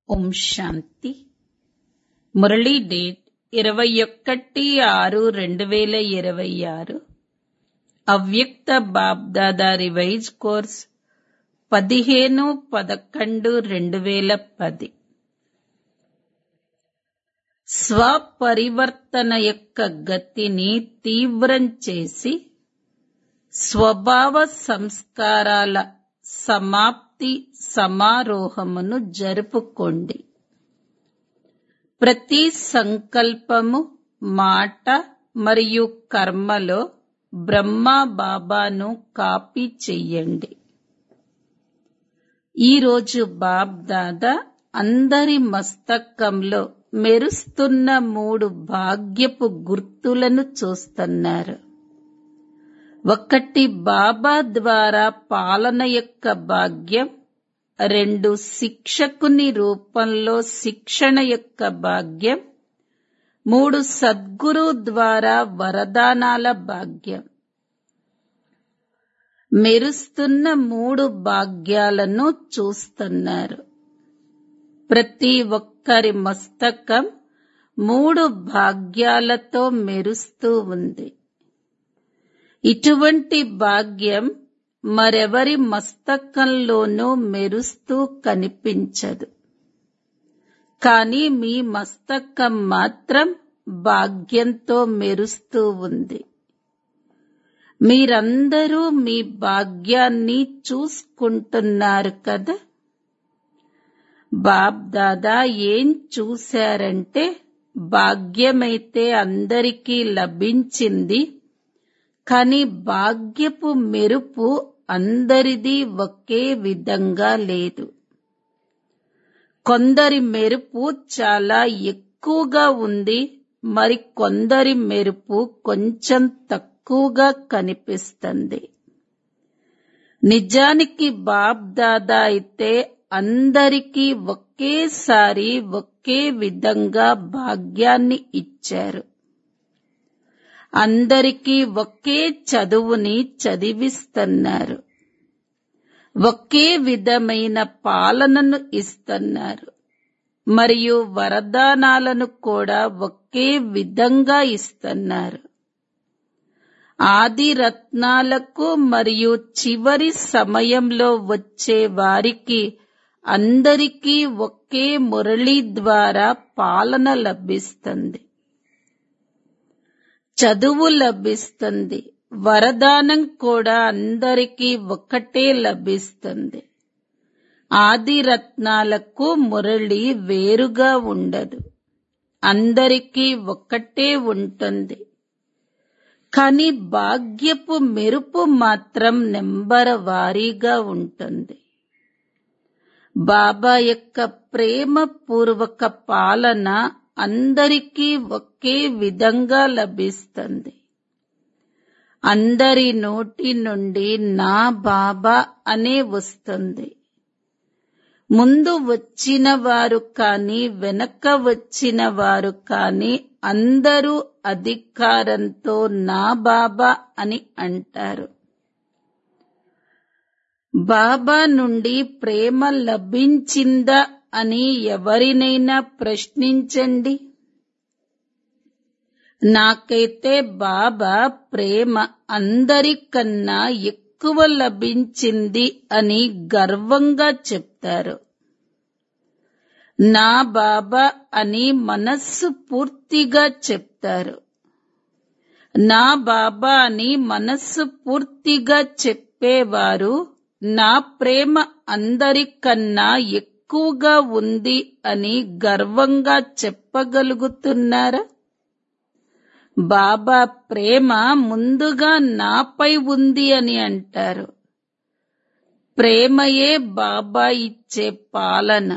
ఓం శాంతి. Murali date 21/6/2026. అవ్యక్త BapDada revise course 15/11/2010. స్వపరివర్తన యొక్క గతిని తీవ్రం చేసి స్వభావ సంస్కారాల సమాప్తి సమారోహమును జరుపుకోండి. ప్రతి సంకల్పము, మాట మరియు కర్మలో బ్రహ్మా బాబాను కాపీ చెయ్యండి. ఈరోజు బాబ్దాదా అందరి మస్తకంలో మెరుస్తున్న 3 భాగ్యపు గుర్తులను చూస్తున్నారు. 1 బాబా ద్వారా పాలన యొక్క భాగ్యం, 2 శిక్షకుని రూపంలో శిక్షణ యొక్క భాగ్యం, 3 సద్గురు ద్వారా వరదానాల భాగ్యం. మెరుస్తున్న 3 భాగ్యాలను చూస్తున్నారు. ప్రతి ఒక్కరి మస్తకం 3 భాగ్యాలతో మెరుస్తూ ఉంది. ఇటువంటి భాగ్యం మరెవరి మస్తకంలోనూ మెరుస్తూ కనిపించదు. కానీ మీ మస్తకం మాత్రం భాగ్యంతో మెరుస్తూ ఉంది. మీరందరూ మీ భాగ్యాన్ని చూసుకుంటున్నారు కదా. బాబ్దాదా ఏం చూశారంటే, భాగ్యమైతే అందరికీ లభించింది, కానీ భాగ్యపు మెరుపు అందరిది ఒకే విధంగా లేదు. కొందరి మెరుపు చాలా ఎక్కువగా ఉంది, మరి కొందరి మెరుపు కొంచెం తక్కువగా కనిపిస్తుంది. నిజానికి బాబ్దాదా అయితే అందరికీ ఒకేసారి ఒకే విధంగా భాగ్యాన్ని ఇచ్చారు. అందరికీ ఒకే చదువుని చదివిస్తున్నారు. ఒకే విధమైన పాలనను ఇస్తున్నారు. మరియు వరదానాలను కూడా ఒకే విధంగా ఇస్తున్నారు. ఆది రత్నాలకు మరియు చివరి సమయంలో వచ్చే వారికి అందరికీ ఒకే మురళి ద్వారా పాలన లభిస్తుంది. చదువు లభిస్తుంది. వరదానం కూడా అందరికీ ఒకటే లభిస్తుంది. ఆది రత్నాలకు మురళి వేరుగా ఉండదు. అందరికీ ఒక్కటే ఉంటుంది. కానీ భాగ్యపు మెరుపు మాత్రం నెంబర్ వారీగా ఉంటుంది. బాబా యొక్క ప్రేమపూర్వక పాలన అందరికీ ఒకే విధంగా లభిస్తుంది. అందరి నోటి నుండి నా బాబా అనే వస్తుంది. ముందు వచ్చిన వారు కానీ వెనక వచ్చిన వారు కానీ అందరూ అధికారంతో నా బాబా అని అంటారు. బాబా నుండి ప్రేమ లభించిందా అని ఎవరినైనా ప్రశ్నించండి. నాకైతే బాబా ప్రేమ అందరికన్నా ఎక్కువ లభించింది అని గర్వంగా చెప్తారు. నా బాబా అని మనస్సు పూర్తిగా చెప్తారు. నా బాబా అని మనస్సు పూర్తిగా చెప్పేవారు నా ప్రేమ అందరికన్నా ఎక్కువగా ఉంది అని గర్వంగా చెప్పగలుగుతున్నారా? బాబా ప్రేమ ముందుగా నాపై ఉంది అని అంటారు. ప్రేమయే బాబా ఇచ్చే పాలన.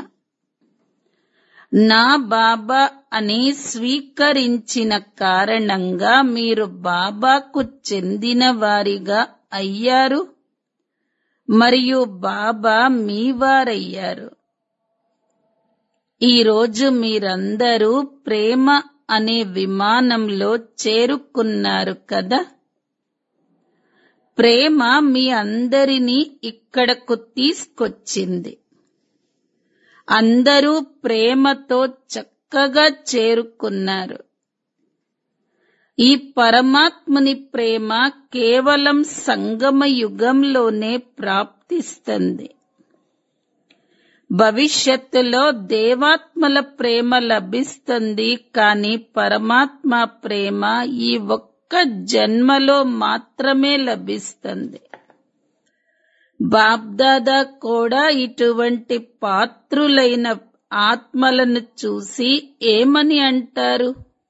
నా బాబా అని స్వీకరించిన కారణంగా మీరు బాబాకు చెందిన వారిగా అయ్యారు మరియు బాబా మీ వారయ్యారు. ఈరోజు మీరందరూ ప్రేమ అనే విమానంలో చేరుకున్నారు కదా. ప్రేమ మీ అందరినీ ఇక్కడకు తీసుకొచ్చింది. అందరూ ప్రేమతో చక్కగా చేరుకున్నారు. ఈ పరమాత్ముని ప్రేమ కేవలం సంగమ యుగంలోనే ప్రాప్తిస్తుంది. భవిష్యత్తులో దేవాత్మల ప్రేమ లభిస్తుంది, కానీ పరమాత్మ ప్రేమ ఈ ఒక్క జన్మలో మాత్రమే లభిస్తుంది. బాబ్దాదా కూడా ఇటువంటి పాత్రులైన ఆత్మలను చూసి ఏమని అంటారు?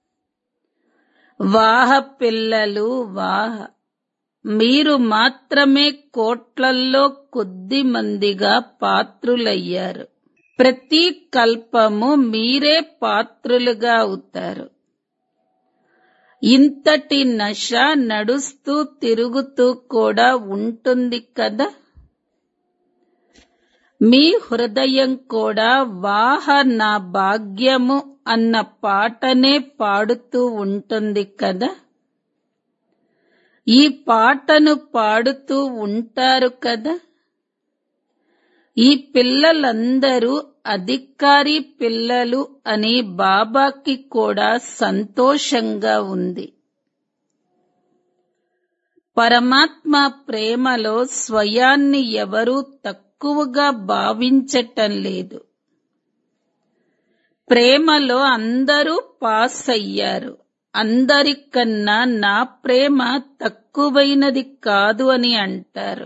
వాహ పిల్లలు వాహ, మీరు మాత్రమే కోట్లల్లో కొద్ది మందిగా పాత్రులయ్యారు. ప్రతి కల్పము మీరే పాత్రులుగా అవుతారు. ఇంతటి నశ నడుస్తూ తిరుగుతూ కూడా ఉంటుంది కదా. మీ హృదయం కూడా వాహ నా భాగ్యము అన్న పాటనే పాడుతూ ఉంటుంది కదా. ఈ పాటను పాడుతూ ఉంటారు కదా. ఈ పిల్లలందరూ అధికారి పిల్లలు అని బాబాకి కూడా సంతోషంగా ఉంది. పరమాత్మ ప్రేమలో స్వయాన్ని ఎవరూ తక్కువగా భావించటం లేదు. ప్రేమలో అందరూ పాస్ అయ్యారు. అందరికన్నా నా ప్రేమ తక్కువైనది కాదు అని అంటారు.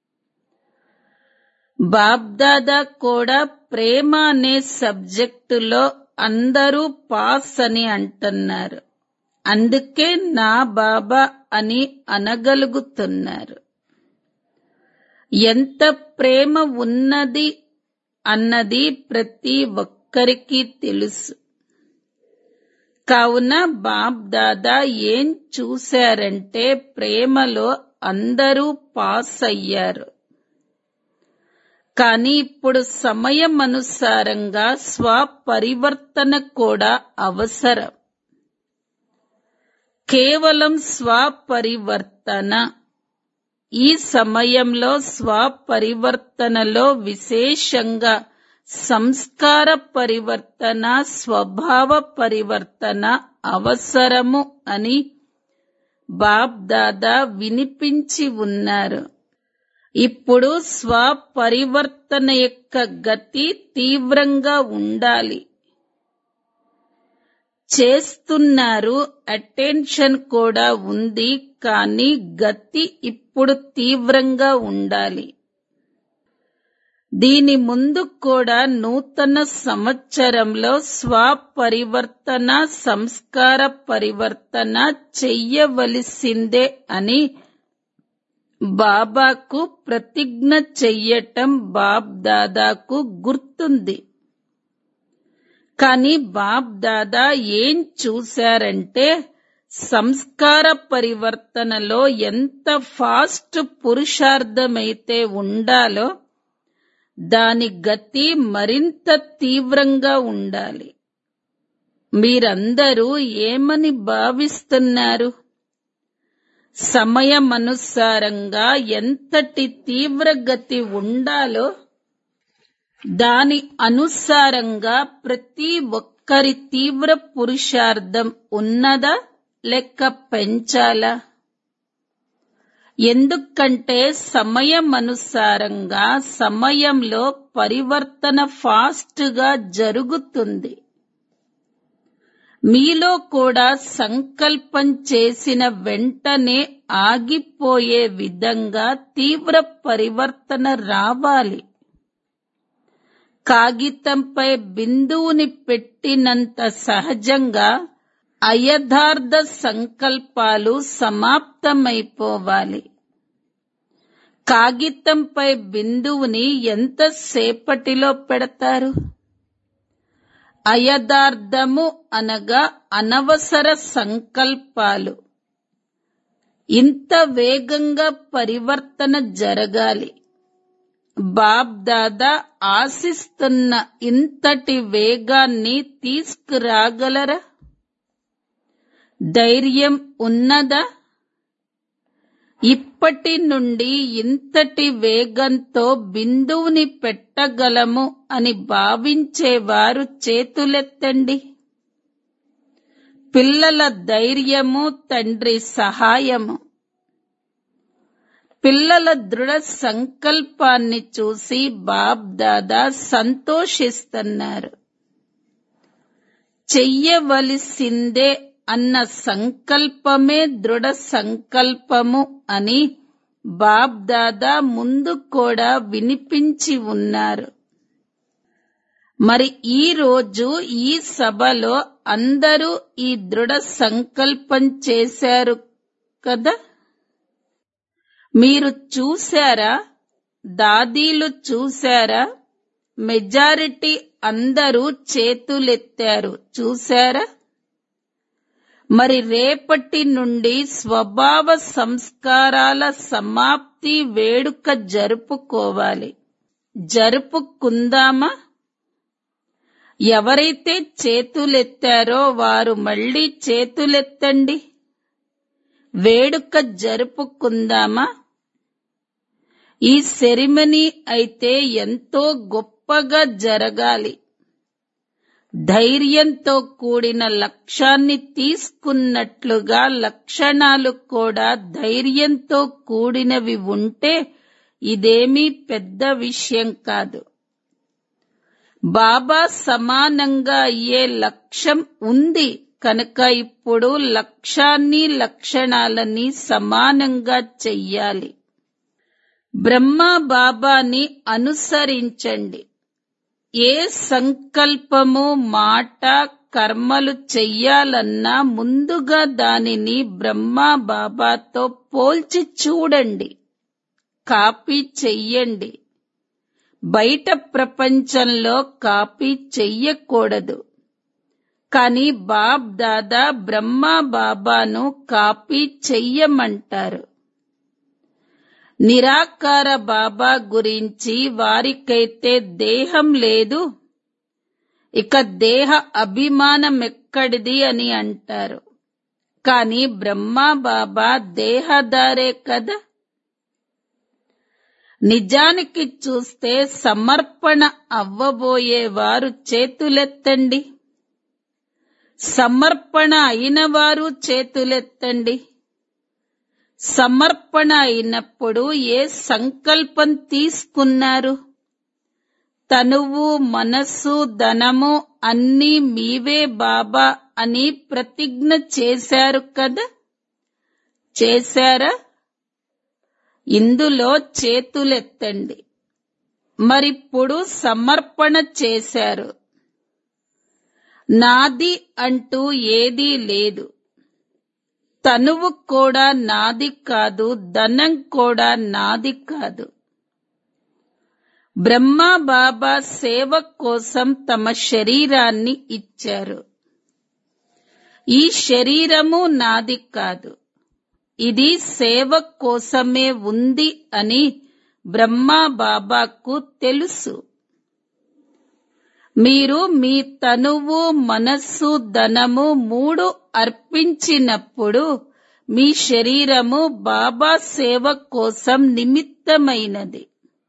బాబ్దాదా కూడా ప్రేమ అనే సబ్జెక్టులో అందరూ పాస్ అని అంటున్నారు. అందుకే నా బాబా అని అనగలుగుతున్నారు. ఎంత ప్రేమ ఉన్నది అన్నది ప్రతి ఒక్కరికి తెలుసు. కావున బాబ్దాదా ఏం చూశారంటే ప్రేమలో అందరూ పాస్ అయ్యారు. కానీ ఇప్పుడు సమయం అనుసారంగా స్వపరివర్తన కూడా అవసరం. కేవలం స్వపరివర్తన. ఈ సమయంలో స్వపరివర్తనలో విశేషంగా సంస్కార పరివర్తన, స్వభావ పరివర్తన అవసరము అని బాబ్దాదా వినిపించి ఉన్నారు. ఇప్పుడు స్వపరివర్తన యొక్క గతి తీవ్రంగా ఉండాలి. చేస్తున్నారు, అటెన్షన్ కూడా ఉంది, కానీ గతి ఇప్పుడు తీవ్రంగా ఉండాలి. దీని ముందు కూడా నూతన సంవత్సరంలో స్వపరివర్తన, సంస్కార పరివర్తన చెయ్యవలసిందే అని బాబాకు ప్రతిజ్ఞ చెయ్యటం బాబ్దాదాకు గుర్తుంది. కానీ బాబ్దాదా ఏం చూశారంటే సంస్కార పరివర్తనలో ఎంత ఫాస్ట్ పురుషార్థమైతే ఉండాలో దాని గతి మరింత తీవ్రంగా ఉండాలి. మీరందరూ ఏమని భావిస్తున్నారు? సమయమనుసారంగా ఎంతటి తీవ్రగతి ఉండాలో దాని అనుసారంగా ప్రతి ఒక్కరి తీవ్ర పురుషార్థం ఉన్నదా లేక పెంచాలా? ఎందుకంటే సమయమనుసారంగా సమయంలో పరివర్తన ఫాస్ట్ గా జరుగుతుంది. మీలో కూడా సంకల్పం చేసిన వెంటనే ఆగిపోయే విధంగా తీవ్ర పరివర్తన రావాలి. కాగితంపై బిందువుని పెట్టినంత సహజంగా అయథార్థ సంకల్పాలు సమాప్తమైపోవాలి. కాగితంపై బిందువుని ఎంతసేపటిలో పెడతారు? అయథార్థము అనగా అనవసర సంకల్పాలు. ఇంత వేగంగా పరివర్తన జరగాలి. బాబ్దాదా ఆశిస్తున్న ఇంతటి వేగాన్ని తీసుకురాగలరా? ధైర్యం ఉన్నదా? ఇప్పటి నుండి ఇంతటి వేగంతో బిందువుని పెట్టగలము అని భావించేవారు చేతులెత్తండి. పిల్లల ధైర్యము, తండ్రి సహాయము. పిల్లల దృఢ సంకల్పాన్ని చూసి బాప్ దాదా సంతోషిస్తున్నారు. చెయ్యవలసిందే అన్న సంకల్పమే దృఢ సంకల్పము అని బాప్ దాదా ముందు కూడా వినిపించి ఉన్నారు. మరి ఈ రోజు ఈ సభలో అందరూ ఈ దృఢ సంకల్పం చేశారు కదా. మీరు చూశారా? దాదీలు చూశారా? మెజారిటీ అందరూ చేతులెత్తారు చూశారా? మరి రేపటి నుండి స్వభావ సంస్కారాల సమాప్తి వేడుక జరుపుకోవాలి. జరుపుకుందామా? ఎవరైతే చేతులెత్తారో వారు మళ్ళీ చేతులెత్తండి. వేడుక జరుపుకుందామా? ఈ సెరిమనీ అయితే ఎంతో గొప్పగా జరగాలి. ధైర్యంతో కూడిన లక్ష్యాన్ని తీసుకున్నట్లుగా లక్షణాలు కూడా ధైర్యంతో కూడినవి ఉంటే ఇదేమీ పెద్ద విషయం కాదు. బాబా సమానంగా అయ్యే లక్ష్యం ఉంది కనుక ఇప్పుడు లక్ష్యాన్ని లక్షణాలని సమానంగా చెయ్యాలి. బ్రహ్మ బాబాని అనుసరించండి. ఏ సంకల్పము, మాట, కర్మలు చెయ్యాలన్నా ముందుగా దానిని బ్రహ్మ బాబాతో పోల్చి చూడండి. కాపీ చెయ్యండి. బయట ప్రపంచంలో కాపీ చెయ్యకూడదు. కానీ బాప్ దాదా బ్రహ్మ బాబాను కాపీ చెయ్యమంటారు. నిరాకార బాబా గురించి వారికైతే దేహం లేదు, ఇక దేహ అభిమానం ఎక్కడిది అని అంటారు. కానీ బ్రహ్మ బాబా దేహదారే కదా. నిజానికి చూస్తే సమర్పణ అవ్వబోయేవారు చేతులెత్తండి. సమర్పణ అయినవారు చేతులెత్తండి. సమర్పణ అయినప్పుడు ఏ సంకల్పం తీసుకున్నారు? తనువు, మనస్సు, ధనము అన్నీ మీవే బాబా అని ప్రతిజ్ఞ చేశారు కదా. చేశారా? ఇందులో చేతులెత్తండి. మరిప్పుడు సమర్పణ చేశారు. నాది అంటూ ఏదీ లేదు. తనువు కూడా నాది కాదు, ధనం కూడా నాది కాదు. బ్రహ్మ బాబా సేవ కోసం తమ శరీరాన్ని ఇచ్చారు. ఈ శరీరము నాది కాదు, ఇది సేవ కోసమే ఉంది అని బ్రహ్మ బాబాకు తెలుసు. మీరు మీ తనువు, మనస్సు, ధనము మూడు అర్పించినప్పుడు మీ శరీరము బాబా సేవ కోసం నిమిత్తమైనది.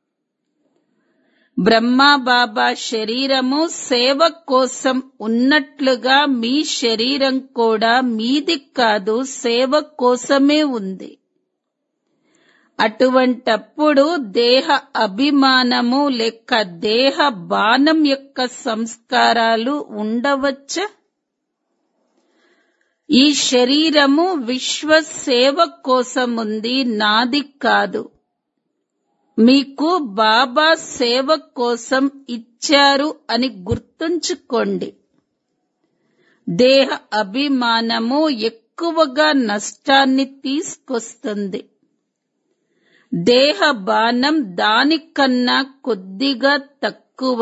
బ్రహ్మ బాబా శరీరము సేవ కోసం ఉన్నట్లుగా మీ శరీరం కూడా మీది కాదు, సేవ కోసమే ఉంది. అటువంటప్పుడు దేహ అభిమానము లేక దేహ బాణం యొక్క సంస్కారాలు ఉండవచ్చా? ఈ శరీరము విశ్వ సేవ కోసముంది, నాది కాదు. మీకు బాబా సేవ కోసం ఇచ్చారు అని గుర్తుంచుకోండి. దేహ అభిమానము ఎక్కువగా నష్టాన్ని తీసుకొస్తుంది. దేహ బాణం దానికన్నా కొద్దిగా తక్కువ.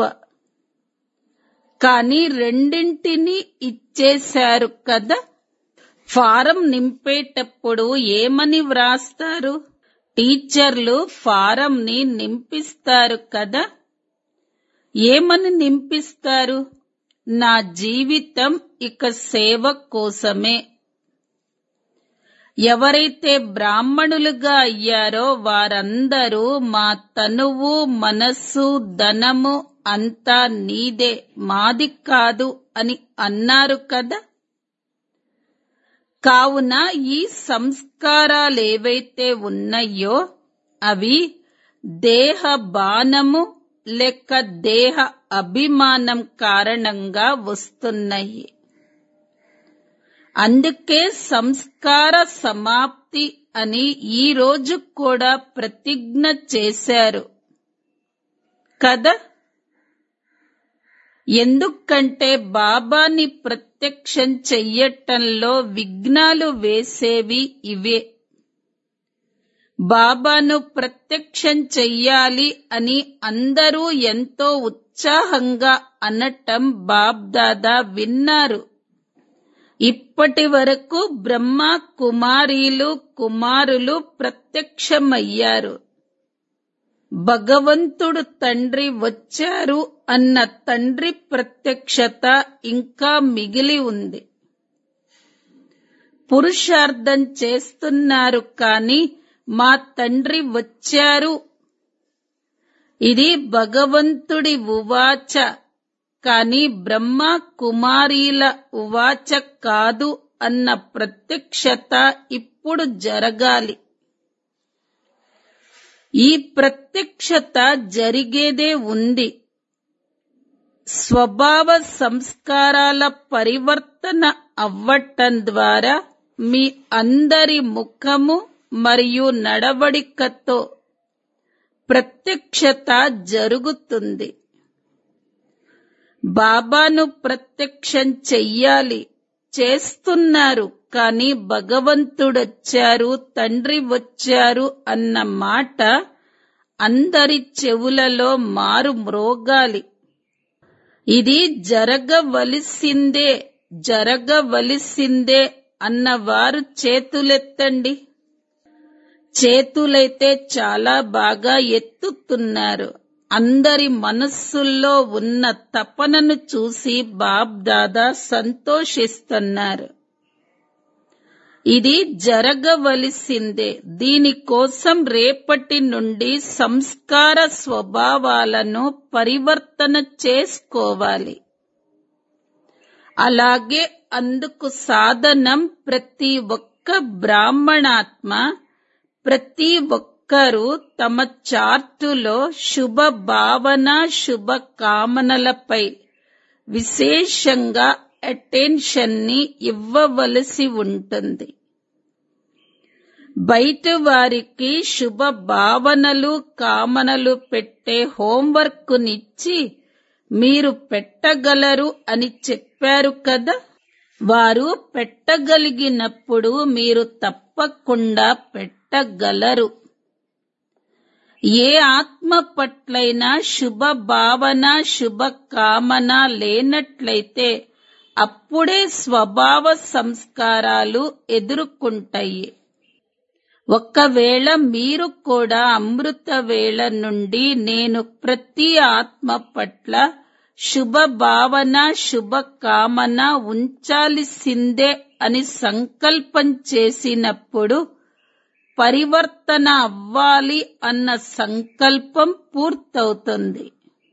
కానీ రెండింటినీ ఇచ్చేశారు కదా. ఫారం నింపేటప్పుడు ఏమని వ్రాస్తారు? టీచర్లు ఫారంని నింపిస్తారు కదా. ఏమని నింపిస్తారు? నా జీవితం ఇక సేవ కోసమే. ఎవరైతే బ్రాహ్మణులుగా అయ్యారో వారందరూ మా తనువు మనస్సు ధనము అంతా నీదే, మాది కాదు అని అన్నారు కదా. కావున ఈ సంస్కారాలేవైతే ఉన్నాయో అవి దేహ బాణము లేక దేహ అభిమానం కారణంగా వస్తున్నాయి. అందుకే సంస్కార సమాప్తి అని ఈ రోజు కూడా ప్రతిజ్ఞ చేశారు కదా. ఎందుకంటే బాబాని ప్రత్యక్షం చెయ్యటంలో విఘ్నాలు వేసేవి ఇవే. బాబాను ప్రత్యక్షం చెయ్యాలి అని అందరూ ఎంతో ఉత్సాహంగా అనటం బాబ్దాదా విన్నారు. ఇప్పటి వరకు బ్రహ్మ కుమారీలు కుమారులు ప్రత్యక్షమయ్యారు. భగవంతుడు తండ్రి వచ్చారు అన్న తండ్రి ప్రత్యక్షత ఇంకా మిగిలి ఉంది. పురుషార్థం చేస్తున్నారు కానీ మా తండ్రి వచ్చారు, ఇది భగవంతుడి ఉవాచ కానీ బ్రహ్మ కుమారీల ఉవాచ కాదు అన్న ప్రత్యక్షత ఇప్పుడు జరగాలి. ఈ ప్రత్యక్షత జరిగేదే ఉంది. స్వభావ సంస్కారాల పరివర్తన అవ్వటం ద్వారా మీ అందరి ముఖము మరియు నడవడికతో ప్రత్యక్షత జరుగుతుంది. బాబాను ప్రత్యక్షం చెయ్యాలి, చేస్తున్నారు కానీ భగవంతుడొచ్చారు తండ్రి వచ్చారు అన్న మాట అందరి చెవులలో మారు మ్రోగాలి. ఇది జరగవలసిందే జరగవలసిందే అన్నవారు చేతులెత్తండి. చేతులైతే చాలా బాగా ఎత్తుతున్నారు. అందరి మనస్సుల్లో ఉన్న తపనను చూసి బాబ్ దాదా సంతోషిస్తున్నారు. ఇది జరగవలసిందే. దీనికోసం రేపటి నుండి సంస్కార స్వభావాలను పరివర్తన చేసుకోవాలి. అలాగే అందుకు సాధనం ప్రతి ఒక్క బ్రాహ్మణాత్మ, ప్రతి ఒక్కరూ తమ చార్టులో శుభ భావన శుభ కామనలపై విశేషంగా అటెన్షన్ ని ఇవ్వవలసి ఉంటుంది. బయట వారికి శుభ భావనలు కామనలు పెట్టే హోంవర్క్ నిచ్చి మీరు పెట్టగలరు అని చెప్పారు కదా. వారు పెట్టగలిగినప్పుడు మీరు తప్పకుండా పెట్టగలరు. ఏ ఆత్మ పట్లైనా శుభ భావన శుభ కామన లేనట్లయితే అప్పుడే స్వభావ సంస్కారాలు ఎదుర్కొంటాయి. ఒకవేళ మీరు కూడా అమృత వేళ నుండి నేను ప్రతి ఆత్మ పట్ల శుభ భావన శుభ కామన ఉంచాల్సిందే అని సంకల్పం చేసినప్పుడు పరివర్తన అవ్వాలి అన్న సంకల్పం పూర్తవుతుంది.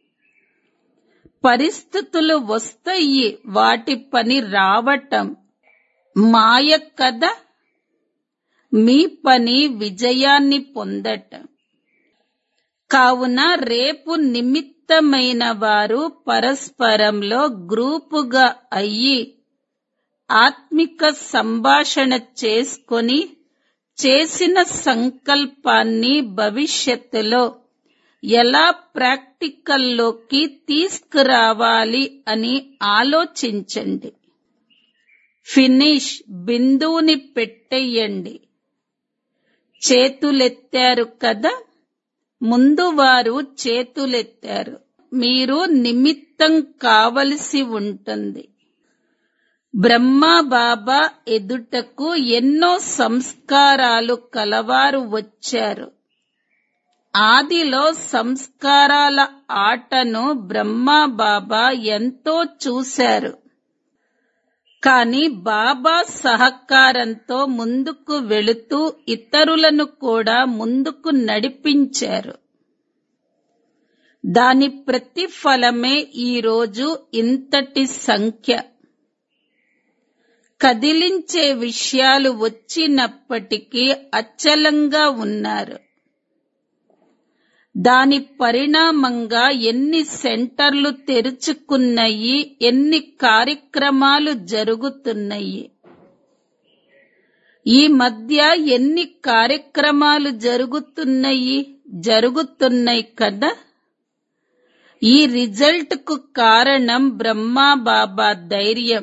పరిస్థితులు వస్తాయి, వాటి పని రావటం మాయ కదా. మీ పని విజయాన్ని పొందటం. కావున రేపు నిమిత్తమైన వారు పరస్పరంలో గ్రూపుగా అయ్యి ఆత్మిక సంభాషణ చేసుకొని చేసిన సంకల్పాన్ని భవిష్యత్తులో ఎలా ప్రాక్టికల్లోకి తీసుకురావాలి అని ఆలోచించండి. ఫినిష్ బిందువుని పెట్టేయండి. చేతులెత్తారు కదా, ముందు వారు చేతులెత్తారు. మీరు నిమిత్తం కావలసి ఉంటుంది. బ్రహ్మా బాబా ఎదుటకు ఎన్నో సంస్కారాలు కలవారు వచ్చారు. ఆదిలో సంస్కారాల ఆటను బ్రహ్మా బాబా ఎంతో చూశారు. కానీ బాబా సహకారంతో ముందుకు వెళుతూ ఇతరులను కూడా ముందుకు నడిపించారు. దాని ప్రతిఫలమే ఈరోజు ఇంతటి సంఖ్య. కదిలించే విషయాలు వచ్చినప్పటికీ అచలంగా ఉన్నారు. దాని పరిణామంగా ఎన్ని సెంటర్లు తెరుచుకున్నాయి, ఎన్ని కార్యక్రమాలు జరుగుతున్నాయి. ఈ మధ్య ఎన్ని కార్యక్రమాలు జరుగుతున్నాయి కదా. ఈ రిజల్ట్ కు కారణం బ్రహ్మా బాబా ధైర్యం.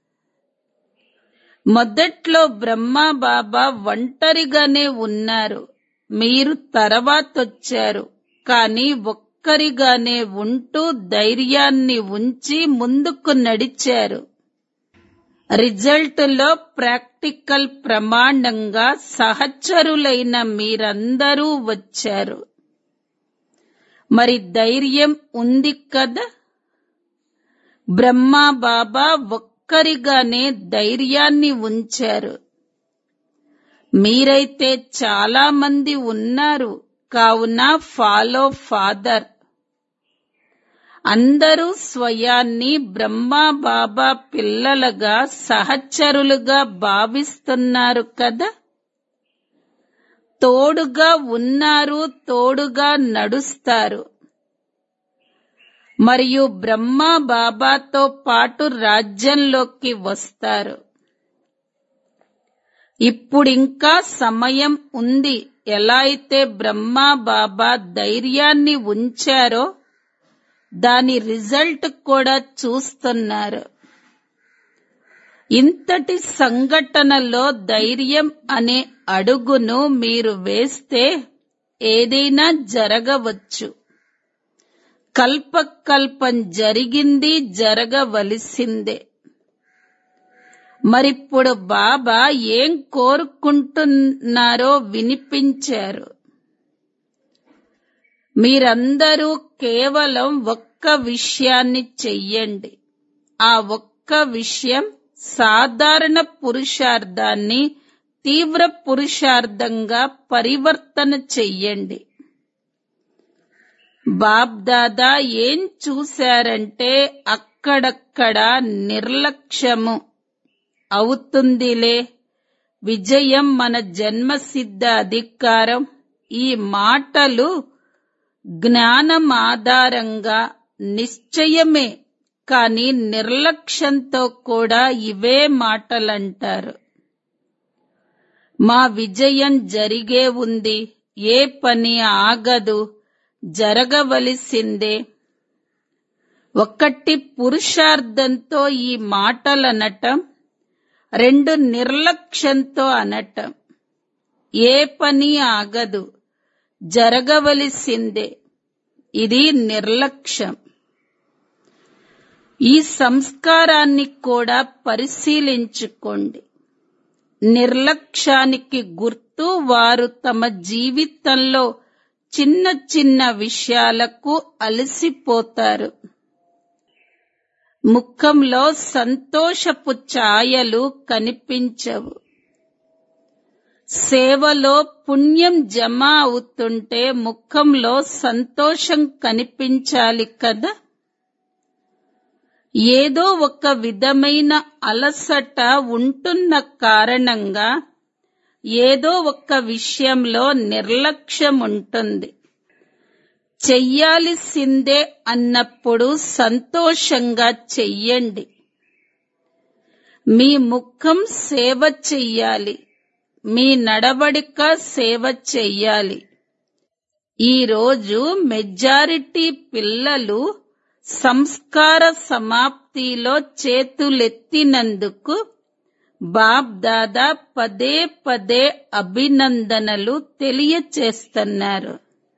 మొదట్లో బ్రహ్మా బాబా ఒంటరిగానే ఉన్నారు, మీరు తర్వాతొచ్చారు. కానీ ఒక్కరిగానే ఉంటూ ధైర్యాన్ని ఉంచి ముందుకు నడిచారు. రిజల్టులో ప్రాక్టికల్ ప్రమాణంగా సహచరులైన మీరందరూ వచ్చారు. మరి ధైర్యం ఉంది కదా. బ్రహ్మా బాబా ఒక్కరిగానే ధైర్యాన్ని ఉంచారు. మీరైతే చాలా మంది ఉన్నారు, కావున ఫాలో ఫాదర్. అందరూ స్వయాన్ని బ్రహ్మా బాబా పిల్లలుగా సహచరులుగా భావిస్తున్నారు కదా. తోడుగా ఉన్నారు, తోడుగా నడుస్తారు. మరియు బ్రహ్మా బాబాతో పాటు రాజ్యంలోకి వస్తారు. ఇప్పుడింకా సమయం ఉంది. ఎలా అయితే బ్రహ్మా బాబా ధైర్యాన్ని ఉంచారో దాని రిజల్ట్ కూడా చూస్తున్నారు. ఇంతటి సంఘటనలో ధైర్యం అనే అడుగును మీరు వేస్తే ఏదైనా జరగవచ్చు. కల్పకల్పం జరిగింది, జరగవలసిందే. మరిప్పుడు బాబా ఏం కోరుకుంటున్నారో వినిపించారు. మీరందరూ కేవలం ఒక్క విషయాన్ని చెయ్యండి. ఆ ఒక్క విషయం సాధారణ పురుషార్థాన్ని తీవ్ర పురుషార్థంగా పరివర్తన చెయ్యండి. బాప్ దాదా ఏం చూశారంటే అక్కడక్కడ నిర్లక్ష్యము అవుతుందిలే, విజయం మన జన్మసిద్ధ అధికారం. ఈ మాటలు జ్ఞానం ఆధారంగా నిశ్చయమే, కానీ నిర్లక్ష్యంతో కూడా ఇవే మాటలంటారు. మా విజయం జరిగే ఉంది, ఏ పని ఆగదు, జరగవలసిందే. ఒకటి పురుషార్థంతో ఈ మాటలనటం, రెండు నిర్లక్ష్యంతో అనటం. ఏ పని ఆగదు, జరగవలసిందే. ఇది నిర్లక్ష్యం. ఈ సంస్కారాన్ని కూడా పరిశీలించుకోండి. నిర్లక్ష్యానికి గుర్తు వారు తమ జీవితంలో చిన్న చిన్న విషయాలకు అలసిపోతారు. ముఖంలో సంతోషపు ఛాయలు కనిపించవు. సేవలో పుణ్యం జమ అవుతుంటే ముఖంలో సంతోషం కనిపించాలి కదా. ఏదో ఒక విధమైన అలసట ఉంటున్న కారణంగా ఏదో ఒక విషయంలో నిర్లక్ష్యం ఉంటుంది. చెయ్యాల్సిందే అన్నప్పుడు సంతోషంగా చెయ్యండి. మీ ముఖం సేవ చెయ్యాలి, మీ నడవడిక సేవ చెయ్యాలి. ఈరోజు మెజారిటీ పిల్లలు సంస్కార సమాప్తిలో చేతులెత్తినందుకు బాప్ దాదా పదే పదే అభినందనలు తెలియచేస్తున్నారు.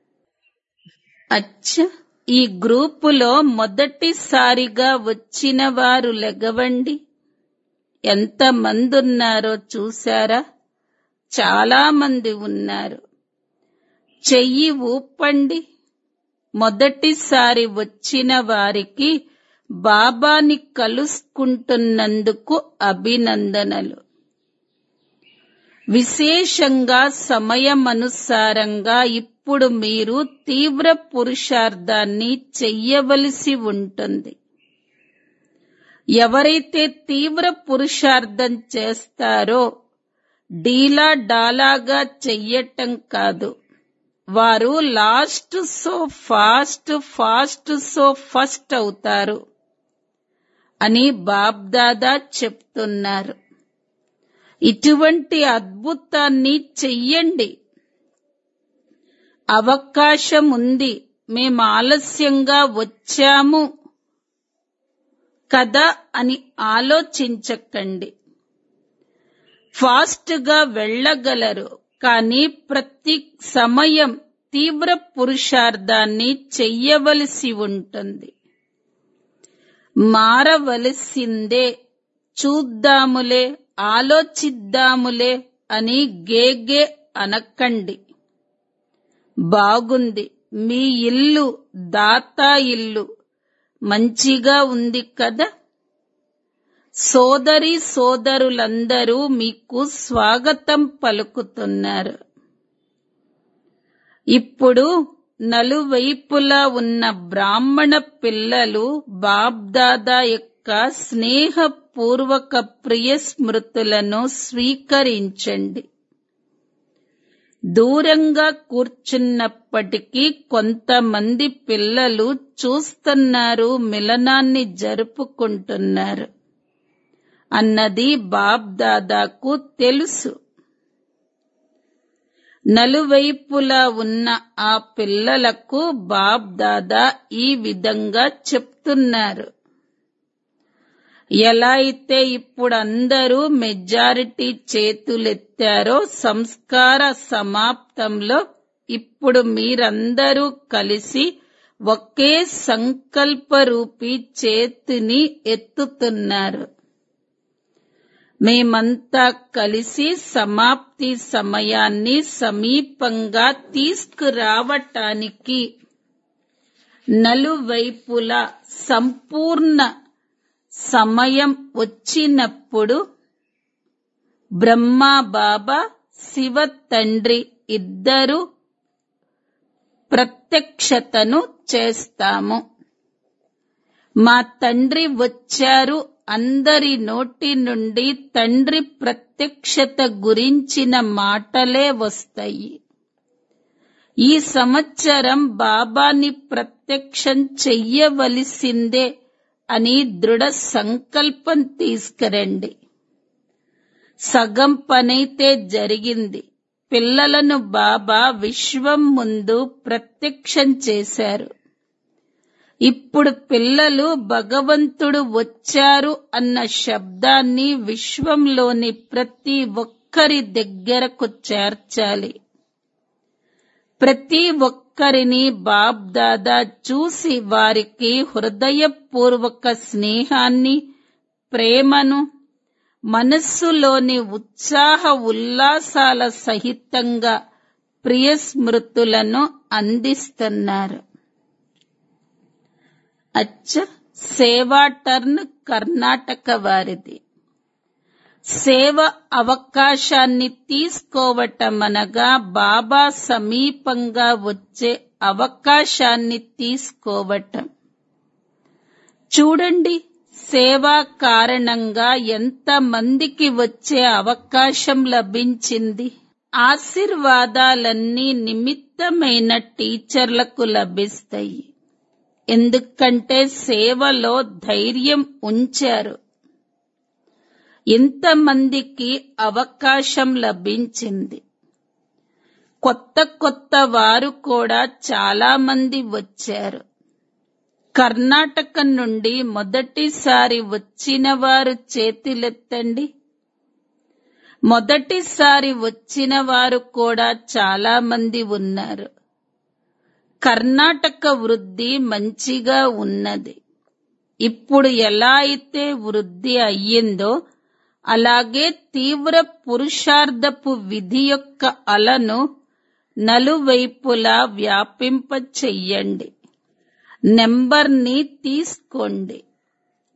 అచ్చా, ఈ గ్రూపులో మొదటిసారిగా వచ్చిన వారు లెగవండి. ఎంతమందున్నారో చూశారా? చాలా మంది ఉన్నారు. చెయ్యి ఊపండి. మొదటిసారి వచ్చిన వారికి బాబాని కలుసుకుంటున్నందుకు అభినందనలు. విశేషంగా సమయమనుసారంగా ఇప్పుడు మీరు తీవ్ర పురుషార్థాన్ని చెయ్యవలసి ఉంటుంది. ఎవరైతే తీవ్ర పురుషార్థం చేస్తారో డీలా డాలాగా చెయ్యటం కాదు, వారు last so fast, fast so first అవుతారు అని బాబ్దాదా చెప్తున్నారు. ఇటువంటి అద్భుతాన్ని చెయ్యండి. అవకాశం ఉంది, మేం ఆలస్యంగా వచ్చాము కదా అని ఆలోచించకండి. ఫాస్ట్ గా వెళ్ళగలరు, కానీ ప్రతి సమయం తీవ్ర పురుషార్థాన్ని చెయ్యవలసి ఉంటుంది. మారవలసిందే, చూద్దాములే, ఆలోచిద్దాములే అని గేగే అనకండి. బాగుంది, మీ ఇల్లు దాతా ఇల్లు మంచిగా ఉంది కదా. సోదరీ సోదరులందరూ మీకు స్వాగతం పలుకుతున్నారు. ఇప్పుడు నలువైపులా ఉన్న బ్రాహ్మణ పిల్లలు బాబ్దాదా యొక్క స్నేహపూర్వక ప్రియ స్మృతులను స్వీకరించండి. దూరంగా కూర్చున్నప్పటికీ కొంతమంది పిల్లలు చూస్తున్నారు, మిలనాన్ని జరుపుకుంటున్నారు అన్నది బాబ్దాదాకు తెలుసు. నలువైపులా ఉన్న ఆ పిల్లలకు బాబ్దాదా ఈ విధంగా చెప్తున్నారు. ఎలా అయితే ఇప్పుడు అందరూ మెజారిటీ చేతులెత్తారో సంస్కార సమాప్తంలో ఇప్పుడు మీరందరూ కలిసి ఒకే సంకల్పరూపీ చేతిని ఎత్తుతున్నారు. మేమంతా కలిసి సమాప్తి సమయాన్ని సమీపంగా తీసుకురావటానికి నలువైపులా సంపూర్ణ సమయం వచ్చినప్పుడు బ్రహ్మా బాబా, శివ తండ్రి ఇద్దరు ప్రత్యక్షతను చేస్తాము. మా తండ్రి వచ్చారు, అందరి నోటి నుండి తండ్రి ప్రత్యక్షత గురించిన మాటలే వస్తాయి. ఈ సంవత్సరం బాబాని ప్రత్యక్షం చెయ్యవలసిందే అని దృఢ సంకల్పం తీసుకురండి. సగం పనైతే జరిగింది. పిల్లలను బాబా విశ్వం ముందు ప్రత్యక్షం చేశారు. ఇప్పుడు పిల్లలు భగవంతుడు వచ్చారు అన్న శబ్దాన్ని విశ్వంలోని ప్రతి ఒక్కరి దగ్గరకు చేర్చాలి. ప్రతి ఒక్కరిని బాబ్దాదా చూసి వారికి హృదయపూర్వక స్నేహాన్ని, ప్రేమను, మనస్సులోని ఉత్సాహ ఉల్లాసాల సహితంగా ప్రియ స్మృతులను అందిస్తున్నారు. సేవా టర్న్ కర్ణాటక వారిది. సేవ అవకాశాన్ని తీసుకోవటమనగా బాబా సమీపంగా వచ్చే అవకాశాన్ని తీసుకోవటం. చూడండి, సేవా కారణంగా ఎంతమందికి వచ్చే అవకాశం లభించింది. ఆశీర్వాదాలన్నీ నిమిత్తమైన టీచర్లకు లభిస్తాయి. ఎందుకంటే సేవలో ధైర్యం ఉంచారు. ఇంతమందికి అవకాశం లభించింది. కొత్త కొత్త వారు కూడా చాలా మంది వచ్చారు. కర్ణాటక నుండి మొదటిసారి వచ్చిన వారు చేతులెత్తండి. మొదటిసారి వచ్చిన వారు కూడా చాలా మంది ఉన్నారు. కర్ణాటక వృద్ధి మంచిగా ఉన్నది. ఇప్పుడు ఎలా అయితే వృద్ధి అయ్యిందో అలాగే తీవ్ర పురుషార్థపు విధి యొక్క అలను నలువైపులా వ్యాపింప చెయ్యండి. నెంబర్ని తీసుకోండి.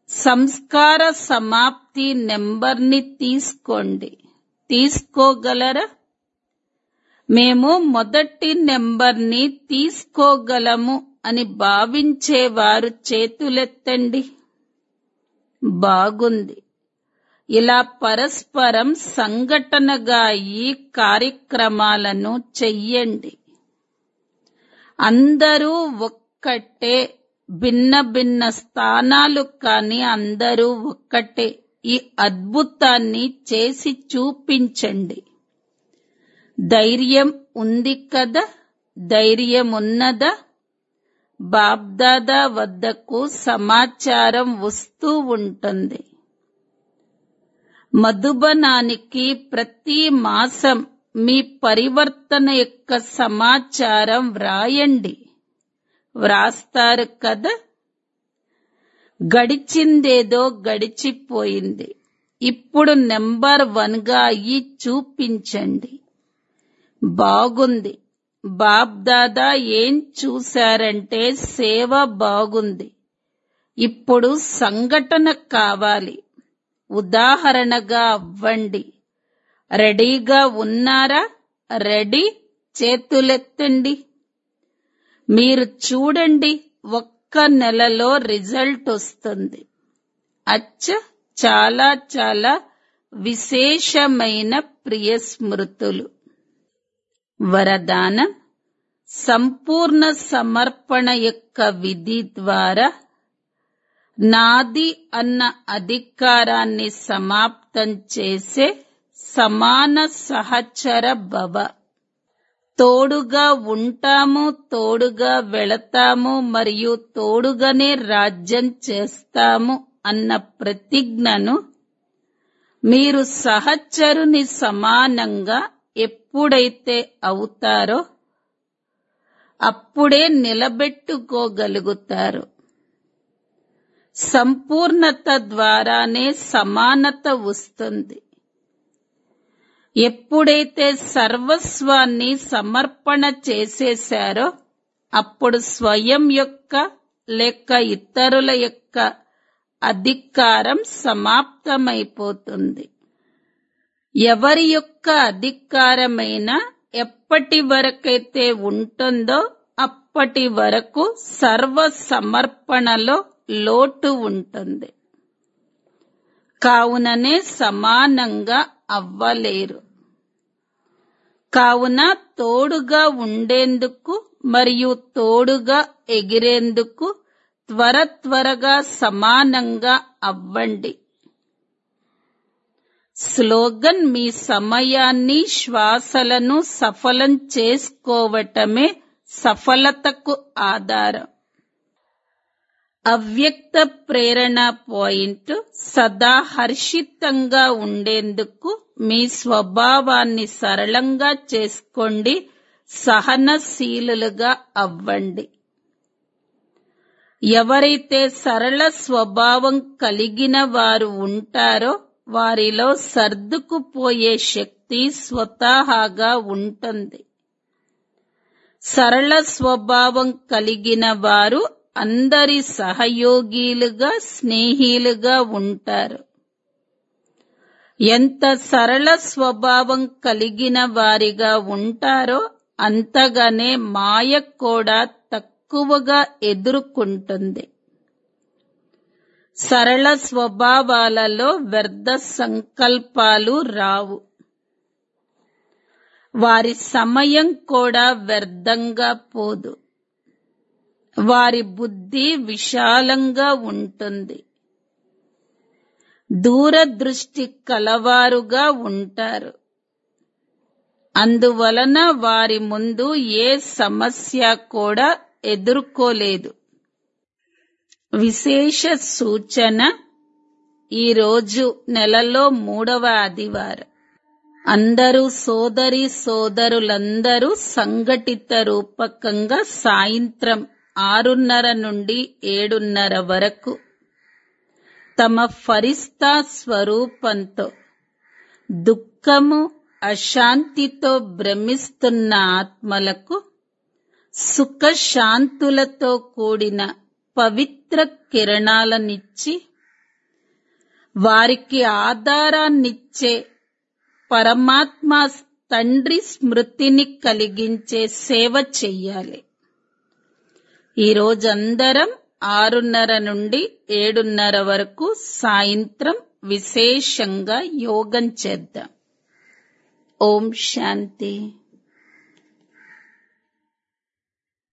సంస్కార సమాప్తి నెంబర్ని తీసుకోండి. తీసుకోగలరా? మేము మొదటి నెంబర్ని తీసుకోగలము అని భావించేవారు చేతులెత్తండి. బాగుంది. ఇలా పరస్పరం సంఘటనగా ఈ కార్యక్రమాలను చెయ్యండి. అందరూ ఒక్కటే, భిన్న భిన్న స్థానాలు కాని అందరూ ఒక్కటే. ఈ అద్భుతాన్ని చేసి చూపించండి. ధైర్యం ఉంది కదా? ధైర్యం ఉన్నదా? బాబ్దాదా వద్దకు సమాచారం వస్తూ ఉంటుంది. మధుబనానికి ప్రతి మాసం మీ పరివర్తన యొక్క సమాచారం వ్రాయండి. వ్రాస్తారు కదా? గడిచిందేదో గడిచిపోయింది. ఇప్పుడు నెంబర్ 1గా అయ్యి చూపించండి. బాగుంది. బాబ్దాదా ఏం చూశారంటే సేవ బాగుంది. ఇప్పుడు సంఘటన కావాలి. ఉదాహరణగా అవ్వండి. రెడీగా ఉన్నారా? రెడీ? చేతులెత్తండి. మీరు చూడండి, ఒక్క నెలలో రిజల్ట్ వస్తుంది. అచ్చ, చాలా చాలా విశేషమైన ప్రియ స్మృతులు. వరదానం: సంపూర్ణ సమర్పణ యొక్క విధి ద్వారా నాది అన్న అధికారాన్ని సమాప్తం చేసే సమాన సహచర భవ. తోడుగా ఉంటాము, తోడుగా వెళతాము మరియు తోడుగానే రాజ్యం చేస్తాము అన్న ప్రతిజ్ఞను మీరు సహచరుని సమానంగా ఎప్పుడైతే అవుతారో అప్పుడే నిలబెట్టుకోగలుగుతారు. సంపూర్ణత ద్వారానే సమానత వస్తుంది. ఎప్పుడైతే సర్వస్వాన్ని సమర్పణ చేసేశారో అప్పుడు స్వయం యొక్క లేక ఇతరుల యొక్క అధికారం సమాప్తమైపోతుంది. ఎవరి యొక్క అధికారమైనా ఎప్పటి వరకైతే ఉంటుందో అప్పటి వరకు సర్వ సమర్పణలో లోటు ఉంటుంది. కావుననే సమానంగా అవ్వలేరు. కావున తోడుగా ఉండేందుకు మరియు తోడుగా ఎగిరేందుకు త్వరగా సమానంగా అవ్వండి. స్లోగన్: మీ సమయాన్ని, శ్వాసలను సఫలం చేసుకోవటమే సఫలతకు ఆధారం. అవ్యక్త ప్రేరణ పాయింట్: సదా హర్షితంగా ఉండేందుకు మీ స్వభావాన్ని సరళంగా చేసుకోండి. సహనశీలులుగా అవ్వండి. ఎవరైతే సరళ స్వభావం కలిగిన వారు ఉంటారో వారిలో సర్దుకుపోయే శక్తి స్వతహాగా ఉంటుంది. సరళ స్వభావం కలిగిన వారు అందరి సహయోగిలుగా, స్నేహిలుగా ఉంటారు. ఎంత సరళ స్వభావం కలిగిన వారిగా ఉంటారో అంతగానే మాయ కూడా తక్కువగా ఎదుర్కొంటుంది. సరళ స్వభావాలలో వ్యర్థ సంకల్పాలు రావు. వారి సమయం కూడా వ్యర్థంగా పోదు. వారి బుద్ధి విశాలంగా ఉంటుంది. దూరదృష్టి కలవారుగా ఉంటారు. అందువలన వారి ముందు ఏ సమస్య కూడా ఎదుర్కోలేదు. విశేష సూచన: ఈరోజు నెలలో 3వ ఆదివారం. అందరూ సోదరి సోదరులందరూ సంఘటిత రూపకంగా సాయంత్రం 6:30 నుండి 7:30 వరకు తమ ఫరిస్తా స్వరూపంతో దుఃఖము, అశాంతితో భ్రమిస్తున్న ఆత్మలకు సుఖశాంతులతో కూడిన పవిత్ర కిరణాలనిచ్చి వారికి ఆధారాన్నిచ్చే పరమాత్మ తండ్రి స్మృతిని కలిగించే సేవ చెయ్యాలి. ఈరోజు అందరం 6:30 నుండి 7:30 వరకు సాయంత్రం విశేషంగా యోగం చేద్దాం. ఓం శాంతి.